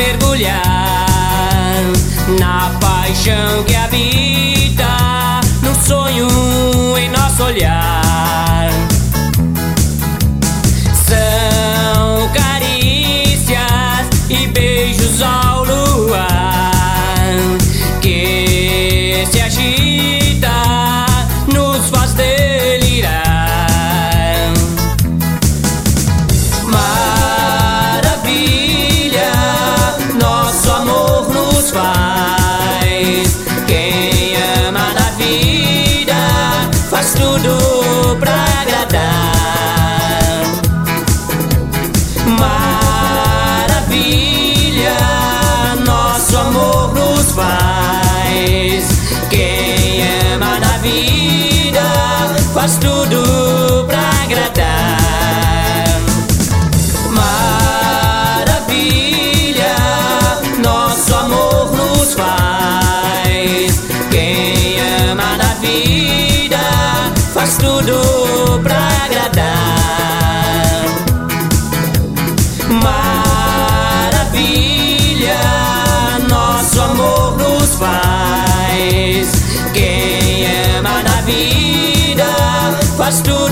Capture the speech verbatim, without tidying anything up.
mergulhar na paixão que habita no sonho em nosso olhar. São carícias e beijos ao luar que se agita, nos faz delirar. Maravilha, nosso amor nos faz. Quem ama na vida faz tudo pra agradar. Maravilha, nosso amor nos faz. Quem ama na vida faz tudo pra agradar. Maravilha, nosso amor nos faz. Quem ama na vida faz tudo pra agradar. Maravilha, nosso amor nos faz. Quem ama na vida faz tudo